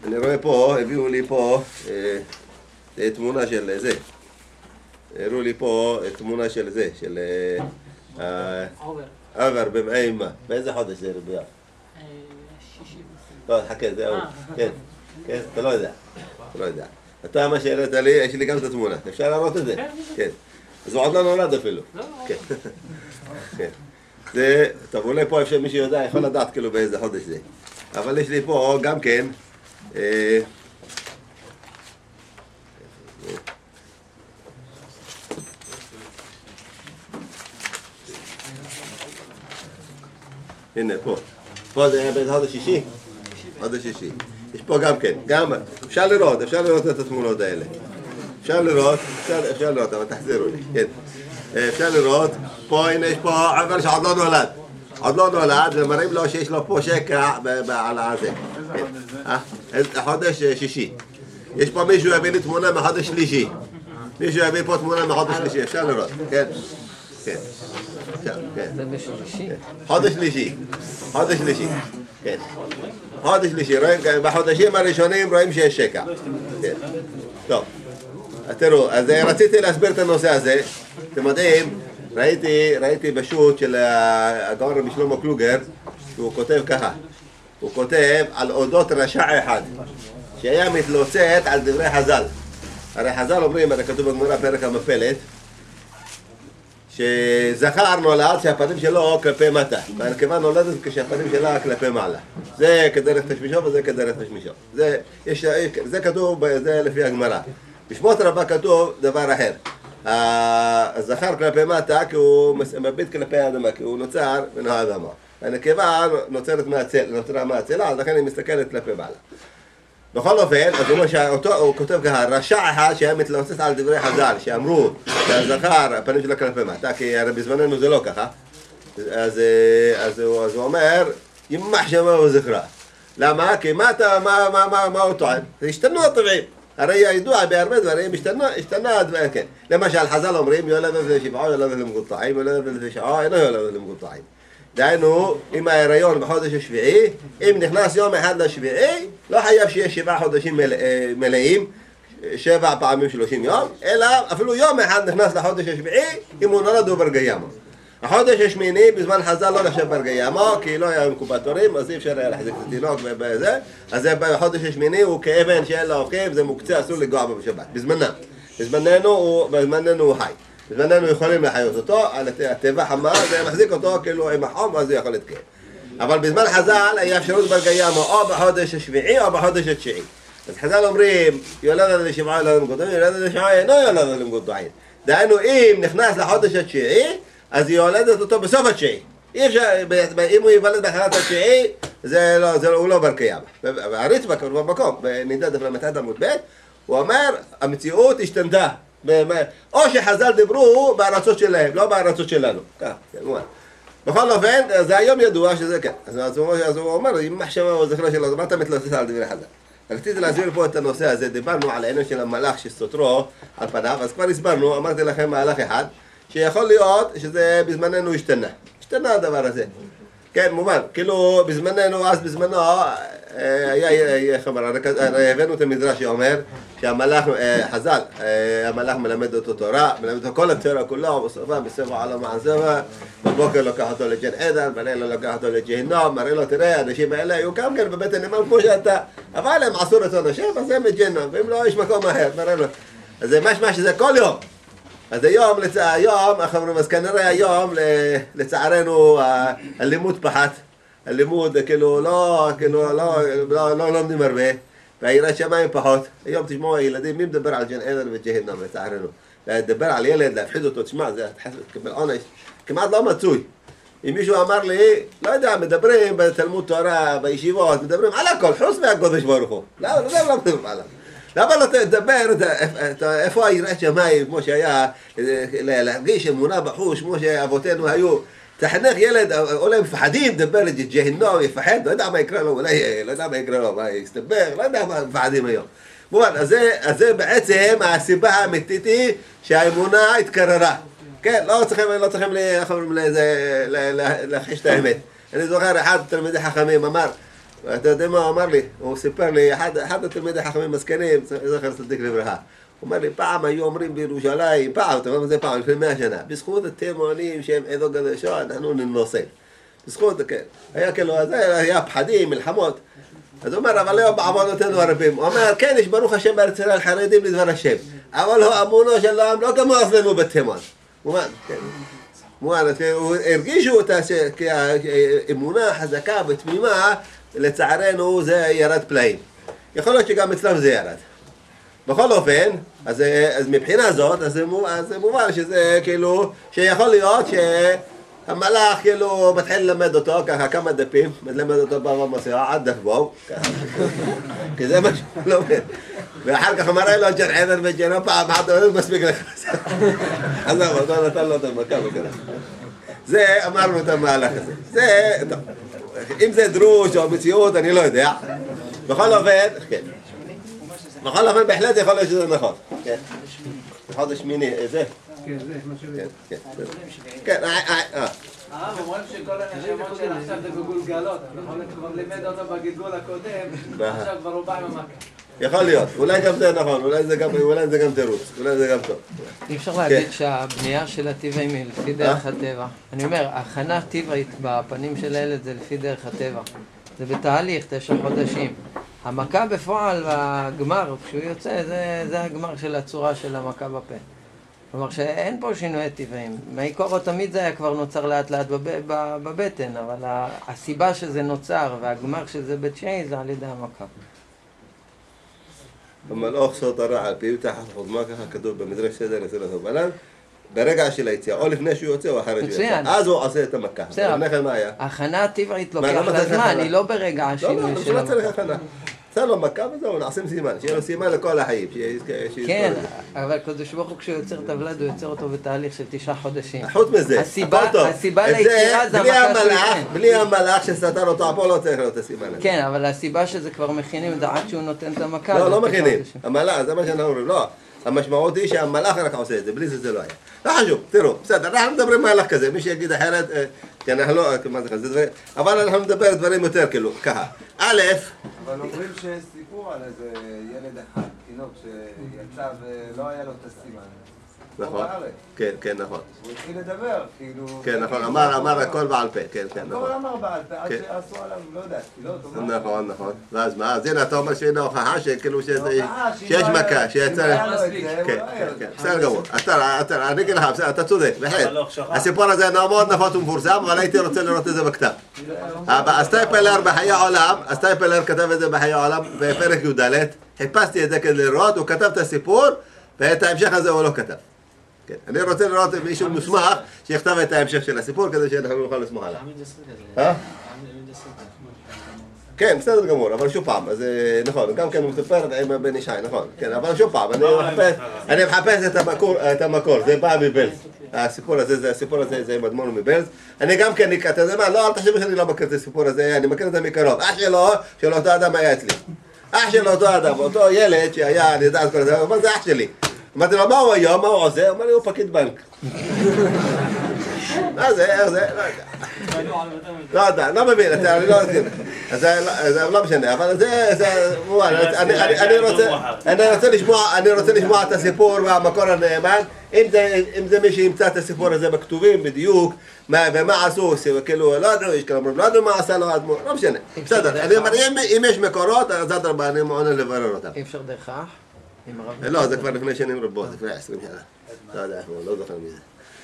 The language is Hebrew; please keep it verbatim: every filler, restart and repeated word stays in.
אני רואה פה, הביאו לי פה אה, תמונה של זה. הראו לי פה תמונה של זה, של אה, עובר. עבר במעי מה. באיזה חודש זה רביע? שישי לא, חכה, זה ההוא. כן, כן, אתה לא יודע. אתה לא יודע. אתה מה שהראית לי, יש לי גם את התמונה. אפשר להראות את זה? כן. אז הוא עוד לא נולד אפילו. לא, כן. כן. זה, טוב, אולי פה אפשר מישהו יודע, יכול לדעת כאילו באיזה חודש זה. אבל יש לי פה גם כן, אה, הנה פה, פה זה היה באיזה חודש שישי? חודש שישי. יש פה גם כן, גם, אפשר לראות, אפשר לראות את התמונות האלה. אפשר לראות, אפשר, אפשר לראות, אבל תחזירו לי, כן. אפשר לראות, פה, הנה יש פה עבר שעוד לא נולד. עוד לא נולד, ומראים לו שיש לו פה שקע על הזה. איזה חודש שישי. יש פה מישהו הביא לי תמונה מחודש שלישי. מישהו הביא פה תמונה מחודש שלישי, אפשר לראות, כן. כן. כן. חודש שלישי. חודש שלישי. כן. חודש שלישי, רואים, בחודשים הראשונים רואים שיש שקע. כן. טוב. תראו, אז רציתי להסביר את הנושא הזה. אתם יודעים, ראיתי, ראיתי בשו"ת של הגאון רבי שלמה קלוגר, שהוא כותב ככה. הוא כותב על אודות רשע אחד, שהיה מתלוצץ על דברי חז"ל. הרי חז"ל אומרים, הרי כתוב בגמרא פרק המפלת, שזכר נולד שהפנים שלו כלפי מטה, והנקבה נולדת כשהפנים שלה כלפי מעלה. זה כדרך תשמישו וזה כדרך תשמישו. זה, יש, זה כתוב, זה לפי הגמרא. בשמות רבה כתוב דבר אחר. הזכר כלפי מטה כי הוא מביט כלפי האדמה, כי הוא נוצר מן האדמה. הנקבה נוצרת מהצל, נוצרה מהצלה, אז לכן היא מסתכלת כלפי מעלה. בכל אופן, אז הוא, שאותו, הוא כותב ככה, רשע אחד שהיה מתלוצץ על דברי חז"ל, שאמרו שהזכר, הפנים שלו כלפי מטה, כי הרי בזמננו זה לא ככה. אז, אז, הוא, אז הוא אומר, ימח שמה וזכרה. למה? כי מה, מה, מה, מה, מה הוא טוען? השתנו הטבעים. הרי ידוע בהרבה דברים, השתנה הדברים, כן. למשל, חז"ל אומרים, יולד לשבעה, יולד למקוטעים, יולד לשעה, אינו יולד למקוטעים. דהיינו, אם ההיריון בחודש השביעי, אם נכנס יום אחד לשביעי, לא חייב שיש שבעה חודשים מלאים, שבע פעמים שלושים יום, אלא אפילו יום אחד נכנס לחודש השביעי, אם הוא נולד הוא ברגיימו. החודש השמיני בזמן חז"ל לא נחשב ברגיימו, כי לא היה אינקובטורים, אז אי אפשר היה להחזיק את התינוק ובזה, אז בחודש השמיני הוא כאבן שאין לה הופכים, זה מוקצה, אסור לגוע בו בשבת, בזמנם. בזמננו, בזמננו הוא חי. בזמננו יכולים לחיות אותו, על הטבע חמה, זה מחזיק אותו כאילו עם החום, אז הוא יכול להתקיים. אבל בזמן חז"ל היה אפשרות ברגיימו או בחודש השביעי או בחודש התשיעי. אז חז"ל אומרים, יולד לשבעה יולד למקוטעים, יולד לשעה אינו יולד למקוטעים. דהיינו, אם נכנס לחודש התשיעי, אז היא יולדת אותו בסוף התשיעי. אי אפשר, אם הוא ייוולד בהתחלת התשיעי, זה לא, זה לא, הוא לא בר קיימא. והרצפה כבר במקום, בנידה דף למתת עמוד ב', הוא אומר, המציאות השתנתה. או שחז"ל דיברו בארצות שלהם, לא בארצות שלנו. כך, כן, בכל אופן, זה היום ידוע שזה כן. אז הוא אומר, אם מחשבה או זכרה שלו, מה אתה מתלוצץ על דברי חז"ל? רציתי להסביר פה את הנושא הזה, דיברנו על העניין של המלאך שסותרו על פניו, אז כבר הסברנו, אמרתי לכם מהלך אחד, שיכול להיות שזה בזמננו השתנה. השתנה הדבר הזה. כן, מובן. כאילו, בזמננו, אז בזמנו, היה, איך אומר, הבאנו את המדרש שאומר שהמלאך, חז"ל, המלאך מלמד אותו תורה, מלמד אותו כל התורה כולו, בסופה, בסופה עלה מעזבה, בבוקר לוקח אותו לג'ן עדן, בלילה לוקח אותו לג'הנום, מראה לו, תראה, האנשים האלה היו גם כן בבית הנאמן כמו שאתה, אבל הם עשו רצון השם, אז הם בג'הנום, ואם לא, יש מקום אחר, מראה לו. אז זה משמע שזה כל יום. אז היום, היום, אז כנראה היום, לצערנו, הלימוד פחת. הלימוד, כאילו, לא, כאילו, לא, לא, לא לומדים הרבה. והיראת שמיים פחות. היום תשמעו, הילדים, מי מדבר על ג'ן עדן וג'הנם, לצערנו? לדבר על ילד, להפחיד אותו, תשמע, זה תקבל עונש. כמעט לא מצוי. אם מישהו אמר לי, לא יודע, מדברים בתלמוד תורה, בישיבות, מדברים על הכל, חוץ מהקודש ברוך הוא. לא, לא מדברים עליו. למה לא תדבר, איפה היראת שמיים, כמו שהיה, להרגיש אמונה בחוש, כמו שאבותינו היו, תחנך ילד, אולי מפחדים, דבר לג'הנום, יפחד, לא יודע מה יקרה לו, אולי, לא יודע מה יקרה לו, מה יסתבר, לא יודע מה מפחדים היום. מובן, אז זה בעצם הסיבה האמיתית היא שהאמונה התקררה. כן, לא צריכים, לא צריכים להחיש את האמת. אני זוכר, אחד תלמידי חכמים אמר, ואתה יודע מה הוא אמר לי? הוא סיפר לי, אחד, אחד התלמידי חכמים מסכנים, זכר צדיק לברכה. הוא אומר לי, פעם היו אומרים בירושלים, פעם, אתה יודע מה זה פעם, לפני מאה שנה, בזכות התימנים שהם עדות גדושות, אנחנו ננוסה. בזכות, כן. היה כאילו, זה היה פחדים, מלחמות. אז הוא אומר, אבל היום בעוונותינו הרבים. הוא אומר, כן, יש ברוך השם בארץ ישראל חרדים לדבר השם. אבל האמונו שלהם לא כמו אצלנו בתימן. הוא אומר, כן. הוא הרגישו אותה כאמונה חזקה ותמימה, לצערנו זה ירד פלאים. יכול להיות שגם אצלם זה ירד. בכל אופן, אז, אז מבחינה זאת, אז זה מובן שזה כאילו, שיכול להיות שהמלאך כאילו מתחיל ללמד אותו ככה כמה דפים, מלמד אותו בבא מסירה עד דף בו, כי זה מה שהוא לומד. ואחר כך אמר לו, ג'ן עדר וג'ן פעם אחת, הוא מספיק לך. אז זהו, אותו נתן לו את המכה וכזה. זה, אמרנו את המהלך הזה. זה, טוב, אם זה דרוש או מציאות, אני לא יודע. בכל אופן, כן. בכל אופן, בהחלט יכול להיות שזה נכון. כן. חודש שמיני, זה? כן, זה מה שזה. כן, כן. כן, אה. הרב, אומרים שכל הנשמות של עכשיו זה בגולגלות, נכון? כבר לימד אותו בגלגול הקודם, עכשיו כבר הוא בא עם המכה. יכול להיות, אולי גם זה נכון, אולי זה גם, אולי זה גם תירוץ, אולי זה גם טוב. אי אפשר להגיד שהבנייה של הטבעים היא לפי דרך הטבע. אני אומר, הכנה טבעית בפנים של הילד זה לפי דרך הטבע. זה בתהליך, תשע חודשים. המכה בפועל והגמר, כשהוא יוצא, זה, זה הגמר של הצורה של המכה בפה. כלומר שאין פה שינוי טבעיים. מעיקורו תמיד זה היה כבר נוצר לאט לאט בב, בבטן, אבל הסיבה שזה נוצר והגמר שזה בתשיעי זה על ידי המכה. המלאך סוד הרע על פיו תחת חוזמה, ככה כתוב במדרש סדר לסדר הבלן, ברגע של היציאה, או לפני שהוא יוצא או אחרי שהוא יוצא. אז הוא עושה את המכה. לפני כן מה היה? הכנה טבעית לוקח לזמן, היא לא ברגע השינוי של המכה. לא, לא, לא צריך הכנה. עשה לו מכה וזהו, נעשים סימן, שיהיה לו סימן לכל החיים. כן, אבל קדוש ברוך הוא כשהוא יוצר את הוולד, הוא יוצר אותו בתהליך של תשעה חודשים. חוץ מזה, הכל טוב. הסיבה ליצירה זה המכה שהוא ייתן. בלי המלאך שסתר אותו, פה לא צריך להיות הסימן הזה. כן, אבל הסיבה שזה כבר מכינים, זה עד שהוא נותן את המכה. לא, לא מכינים. המלאך, זה מה שאנחנו אומרים, לא. המשמעות היא שהמלאך רק עושה את זה, בלי זה זה לא היה. לא חשוב, תראו, בסדר, אנחנו מדברים מהלך כזה, מי שיגיד אחרת, כי אנחנו לא, מה זה דברים, אבל אנחנו מדבר דברים יותר כאילו, ככה. א', אבל אומרים שיש סיפור על איזה ילד אחד, תינוק, שיצא ולא היה לו את הסימן. נכון, כן, כן, נכון. הוא התחיל לדבר, כאילו... כן, נכון, אמר, אמר הכל בעל פה, כן, כן, נכון. הכל אמר בעל פה, עד שעשו עליו, לא יודע, תפילות, נכון, נכון. ואז מה, אז הנה, אתה אומר שהנה הוכחה שכאילו שיש מכה, שיצא... כן, כן, כן, בסדר גמור. אתה, אני אגיד לך, אתה צודק, בהחלט. הסיפור הזה מאוד נפוץ ומפורסם, אבל הייתי רוצה לראות את זה בכתב. הסטייפלר בחיי העולם, הסטייפלר כתב את זה בחיי העולם בפרק י"ד, חיפשתי את זה כדי לראות, הוא כתב את הסיפור, ואת ההמשך הזה הוא לא כתב. כן, אני רוצה לראות מישהו מוסמך שיכתב את ההמשך של הסיפור כדי שאנחנו נוכל לסמוך עליו. אה? כן, בסדר גמור, אבל שוב פעם, אז נכון, גם כן הוא מספר עם בן ישי, נכון, כן, אבל שוב פעם, אני מחפש את המקור, זה בא מבלז, הסיפור הזה, הסיפור הזה זה עם אדמו"ר מבלז, אני גם כן, אתה יודע מה, לא, אל תחשבי שאני לא מכיר את הסיפור הזה, אני מכיר את זה מקרוב, אח שלו, של אותו אדם היה אצלי, אח של אותו אדם, אותו ילד שהיה, אני יודע, אבל זה אח שלי. אמרתי לו, מה הוא היום? מה הוא עושה? הוא אמר לי, הוא פקיד בנק. מה זה? איך זה? לא יודע. לא מבין, אני לא מבין. אז זה לא משנה, אבל זה... אני רוצה לשמוע את הסיפור והמקור הנאמן. אם זה מי שימצא את הסיפור הזה בכתובים בדיוק, ומה עשו, כאילו, לא ידעו, יש כלומר, לא ידעו מה עשה לו אדמו"ר, לא משנה. בסדר, אני אומר, אם יש מקורות, אז אדרבה, אני מעוניין לברר אותם. אי אפשר דרך אח? לא, זה כבר לפני שנים רבות, לפני עשרים שנה. לא יודע, לא זוכר מזה.